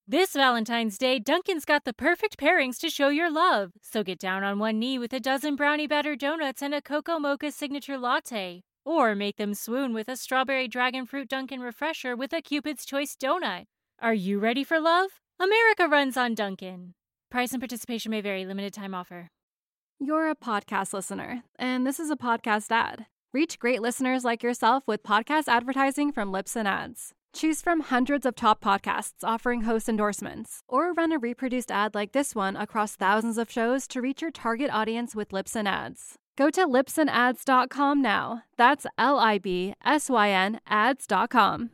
This Valentine's Day, Dunkin's got the perfect pairings to show your love. So get down on one knee with a dozen brownie batter donuts and a cocoa mocha signature latte. Or make them swoon with a strawberry dragon fruit Dunkin' refresher with a Cupid's Choice donut. Are you ready for love? America runs on Dunkin'. Price and participation may vary. Limited time offer. You're a podcast listener, and this is a podcast ad. Reach great listeners like yourself with podcast advertising from Libsyn Ads. Choose from hundreds of top podcasts offering host endorsements, or run a reproduced ad like this one across thousands of shows to reach your target audience with Libsyn Ads. Go to libsynads.com now. That's LIBSYN ads.com.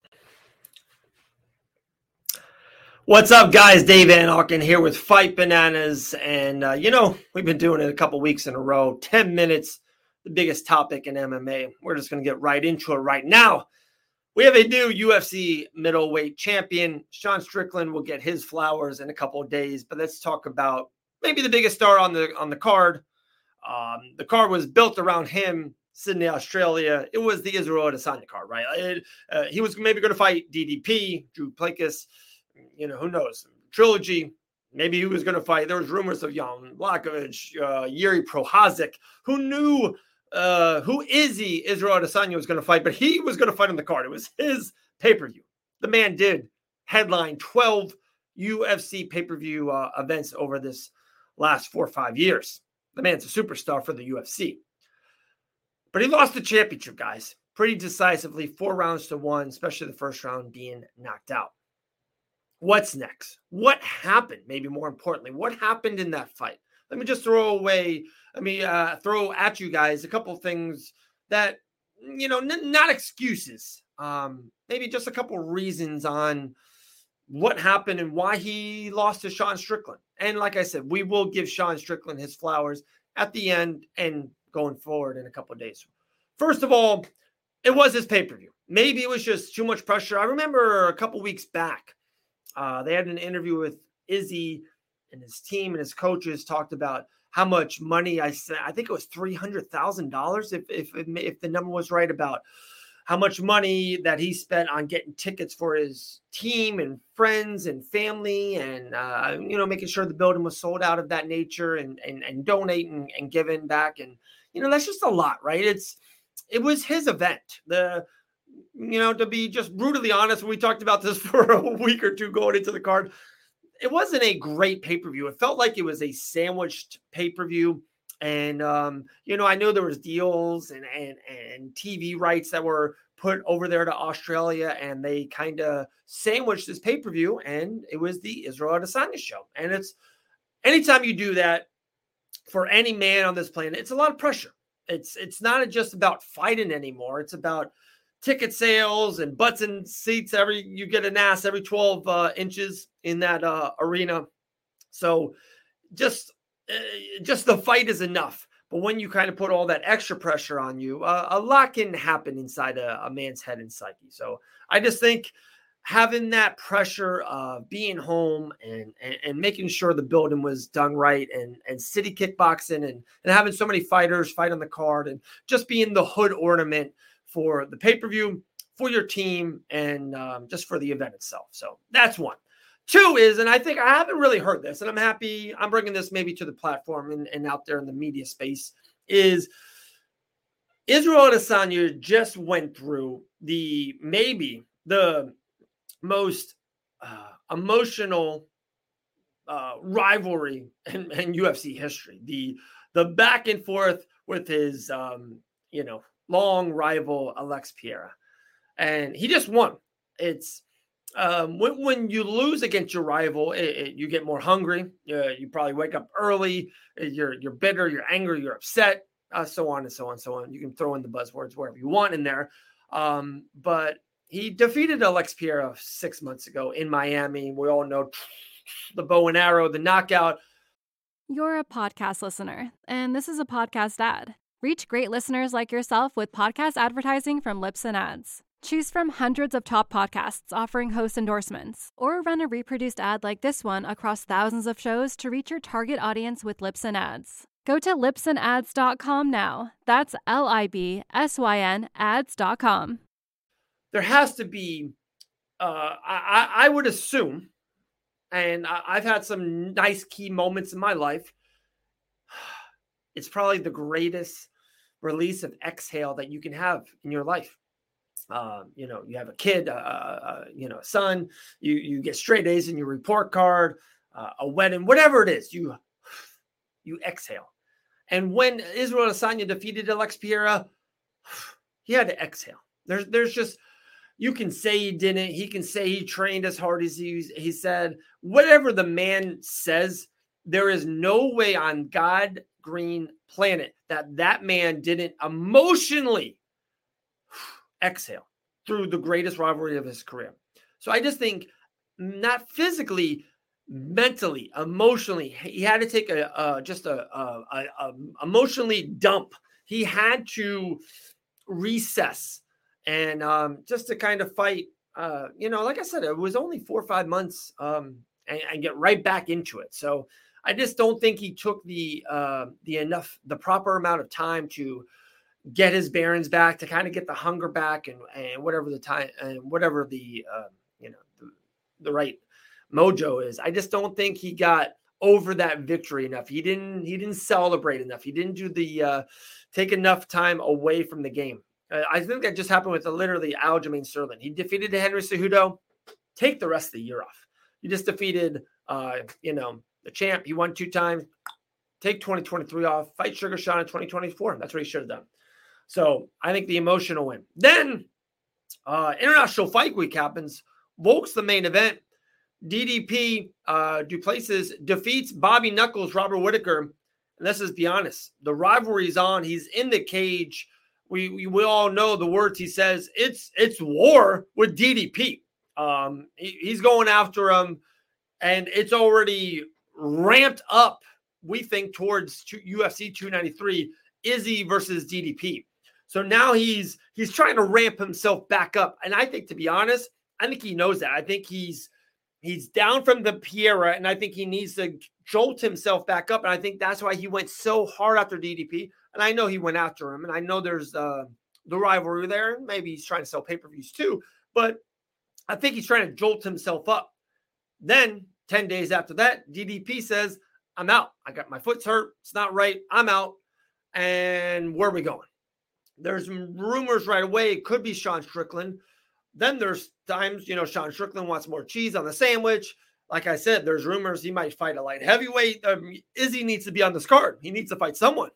What's up, guys? Dave Van Auken here with Fight Bananas. And, we've been doing it a couple weeks in a row. 10 minutes, the biggest topic in MMA. We're just going to get right into it right now. We have a new UFC middleweight champion. Sean Strickland will get his flowers in a couple of days, but let's talk about maybe the biggest star on the card. The card was built around him, Sydney, Australia. It was the Israel Adesanya card, right? He was maybe going to fight DDP, Drew Plakis, who knows? Trilogy. Maybe he was going to fight. There was rumors of Jan Blachowicz, Yuri Prochazka. Who knew who Izzy Israel Adesanya was going to fight, but he was going to fight on the card. It was his pay-per-view. The man did headline 12 UFC pay-per-view events over this last 4 or 5 years. The man's a superstar for the UFC. But he lost the championship, guys, pretty decisively, 4 rounds to 1, especially the first round being knocked out. What's next? What happened? Maybe more importantly, what happened in that fight? Let me just throw at you guys a couple of things that, not excuses. Maybe just a couple of reasons on what happened and why he lost to Sean Strickland. And like I said, we will give Sean Strickland his flowers at the end and going forward in a couple of days. First of all, it was his pay-per-view. Maybe it was just too much pressure. I remember a couple weeks back, they had an interview with Izzy, and his team and his coaches talked about how much money I think it was $300,000 if the number was right, about how much money that he spent on getting tickets for his team and friends and family and making sure the building was sold out of that nature and donating and giving back. And that's just a lot, right? It was his event. To be just brutally honest, we talked about this for a week or two going into the card. It wasn't a great pay-per-view. It felt like it was a sandwiched pay-per-view. And, I know there was deals and TV rights that were put over there to Australia, and they kind of sandwiched this pay-per-view, and it was the Israel Adesanya show. And it's anytime you do that for any man on this planet, it's a lot of pressure. It's not just about fighting anymore. It's about ticket sales and butts and seats. You get an ass every 12 inches in that arena. So just the fight is enough. But when you kind of put all that extra pressure on you, a lot can happen inside a man's head and psyche. So I just think having that pressure of being home and making sure the building was done right and city kickboxing and having so many fighters fight on the card and just being the hood ornament for the pay-per-view, for your team, and just for the event itself. So that's one. Two is, and I think I haven't really heard this, and I'm happy I'm bringing this maybe to the platform and out there in the media space, is Israel Adesanya just went through maybe the most emotional rivalry in UFC history. The back and forth with his, long rival Alex Pereira, and he just won. It's when you lose against your rival, you get more hungry. You probably wake up early. You're bitter. You're angry. You're upset. So on and so on, so on. You can throw in the buzzwords wherever you want in there. But he defeated Alex Pereira 6 months ago in Miami. We all know the bow and arrow, the knockout. You're a podcast listener, and this is a podcast ad. Reach great listeners like yourself with podcast advertising from Libsyn Ads. Choose from hundreds of top podcasts offering host endorsements, or run a reproduced ad like this one across thousands of shows to reach your target audience with Libsyn Ads. Go to libsynads.com now. That's LIBSYN ads.com. There has to be, I would assume, and I've had some nice key moments in my life. It's probably the greatest release of exhale that you can have in your life. You have a kid, a son, you get straight A's in your report card, a wedding, whatever it is, you exhale. And when Israel Adesanya defeated Alex Pereira, he had to exhale. There's just, you can say he didn't. He can say he trained as hard as he said. Whatever the man says, there is no way on God green planet that man didn't emotionally exhale through the greatest rivalry of his career. So I just think, not physically, mentally, emotionally, he had to take a emotionally dump. He had to recess and just to kind of fight. Like I said, it was only 4 or 5 months and get right back into it. So I just don't think he took the proper amount of time to get his bearings back, to kind of get the hunger back and whatever the time and whatever the right mojo is. I just don't think he got over that victory enough. He didn't celebrate enough. He didn't do the take enough time away from the game. I think that just happened with literally Aljamain Sterling. He defeated Henry Cejudo. Take the rest of the year off. You just defeated the champ. He won 2 times. Take 2023 off. Fight Sugar Sean in 2024. That's what he should have done. So I think the emotional win. Then International Fight Week happens. Volk's the main event. DDP Duplessis defeats Bobby Knuckles, Robert Whittaker. And let's just be honest. The rivalry's on. He's in the cage. We all know the words he says. It's war with DDP. He's going after him, and it's already ramped up, we think, towards UFC 293, Izzy versus DDP. So now he's trying to ramp himself back up. And I think, to be honest, I think he knows that. I think he's down from the Pereira, and I think he needs to jolt himself back up. And I think that's why he went so hard after DDP. And I know he went after him, and I know there's the rivalry there. Maybe he's trying to sell pay-per-views too, but I think he's trying to jolt himself up. Then 10 days after that, DDP says, I'm out. I got my foot's hurt. It's not right. I'm out. And where are we going? There's rumors right away. It could be Sean Strickland. Then there's times, Sean Strickland wants more cheese on the sandwich. Like I said, there's rumors he might fight a light heavyweight. Izzy needs to be on this card. He needs to fight someone.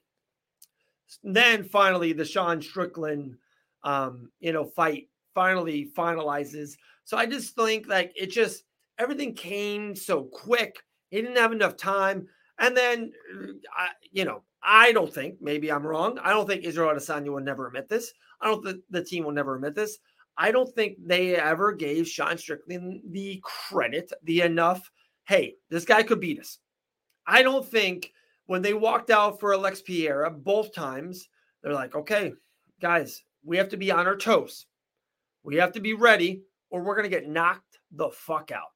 Then finally, the Sean Strickland, fight finally finalizes. So I just think everything came so quick. He didn't have enough time. And then, I don't think, maybe I'm wrong, I don't think Israel Adesanya will never admit this. I don't think the team will never admit this. I don't think they ever gave Sean Strickland the credit, the enough, hey, this guy could beat us. I don't think when they walked out for Alex Pereira both times, they're like, okay, guys, we have to be on our toes. We have to be ready, or we're going to get knocked the fuck out.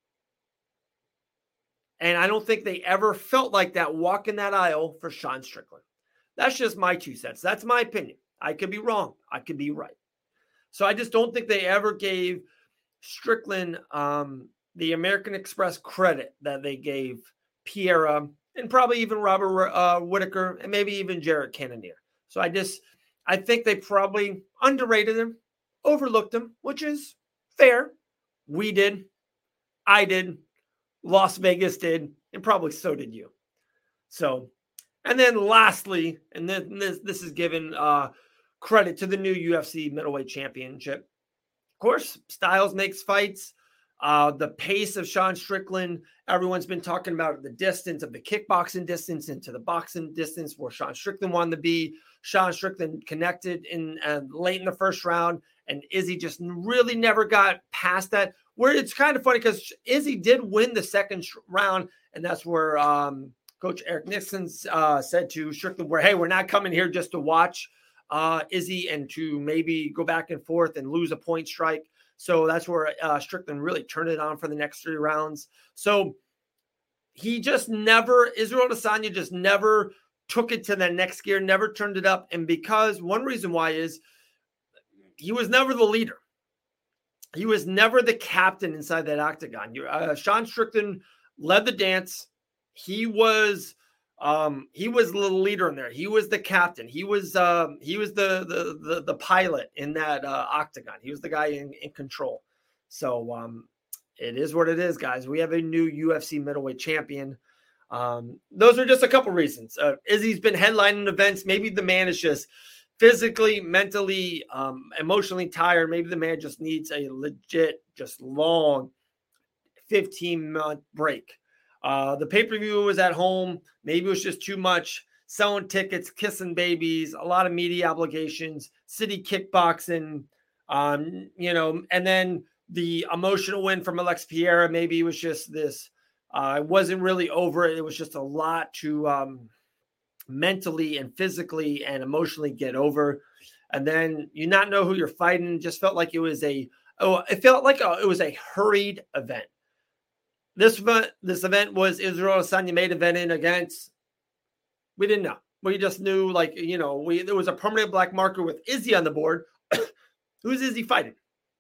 And I don't think they ever felt like that walking that aisle for Sean Strickland. That's just my 2 cents. That's my opinion. I could be wrong. I could be right. So I just don't think they ever gave Strickland the American Express credit that they gave Pereira and probably even Robert Whittaker and maybe even Jared Cannonier. So I think they probably underrated him, overlooked him, which is fair. We did. I did. Las Vegas did. And probably so did you. So, and then lastly, and then this is given credit to the new UFC middleweight championship. Of course, Styles makes fights. The pace of Sean Strickland, everyone's been talking about the distance of the kickboxing distance into the boxing distance where Sean Strickland wanted to be. Sean Strickland connected in late in the first round, and Izzy just really never got past that. Where it's kind of funny because Izzy did win the second round, and that's where Coach Eric Nixon said to Strickland, hey, we're not coming here just to watch Izzy and to maybe go back and forth and lose a point strike. So that's where Strickland really turned it on for the next 3 rounds. So he just never, Israel Adesanya just never took it to the next gear, never turned it up. And because one reason why is he was never the leader. he was never the captain inside that octagon. Sean Strickland led the dance. He was the leader in there. He was the captain. He was the pilot in that octagon. He was the guy in control. So it is what it is, guys. We have a new UFC middleweight champion. Those are just a couple reasons. Izzy's been headlining events. Maybe the man is just physically, mentally, emotionally tired. Maybe the man just needs a legit, just long 15-month break. The pay-per-view was at home. Maybe it was just too much. Selling tickets, kissing babies, a lot of media obligations, city kickboxing, and then the emotional win from Alex Pereira. Maybe it was just this. It wasn't really over it. It was just a lot to mentally and physically and emotionally get over. And then you not know who you're fighting. Just felt like it was it was a hurried event. This event was Israel Adesanya main eventing against. We didn't know. We just knew, there was a permanent black marker with Izzy on the board. Who's Izzy fighting?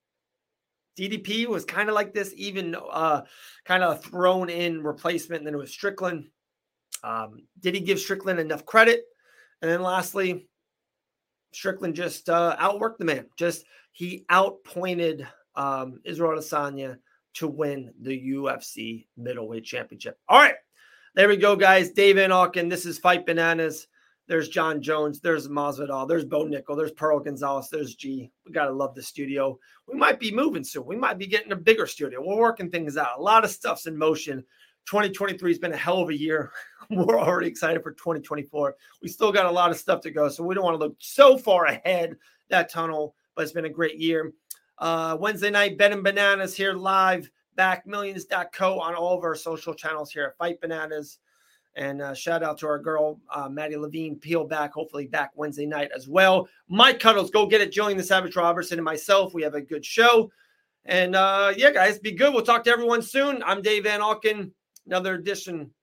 DDP was kind of like this, even kind of thrown in replacement. And then it was Strickland. Did he give Strickland enough credit? And then lastly, Strickland just outworked the man. He outpointed Israel Adesanya to win the UFC middleweight championship. All right, there we go, guys. Dave Van Auken. This is Fight Bananas. There's John Jones. There's Masvidal. There's Bo Nickel. There's Pearl Gonzalez. There's G. We got to love the studio. We might be moving soon. We might be getting a bigger studio. We're working things out. A lot of stuff's in motion. 2023 has been a hell of a year. We're already excited for 2024. We still got a lot of stuff to go, so we don't want to look so far ahead that tunnel, but it's been a great year. Wednesday night, Bet and Bananas here live, back millions.co on all of our social channels here at Fight Bananas. And shout out to our girl, Maddie Levine, peel back, hopefully back Wednesday night as well. Mike Cuddles, go get it. Jillian the Savage Robertson and myself, we have a good show. And yeah, guys, be good. We'll talk to everyone soon. I'm Dave Van Auken. Another edition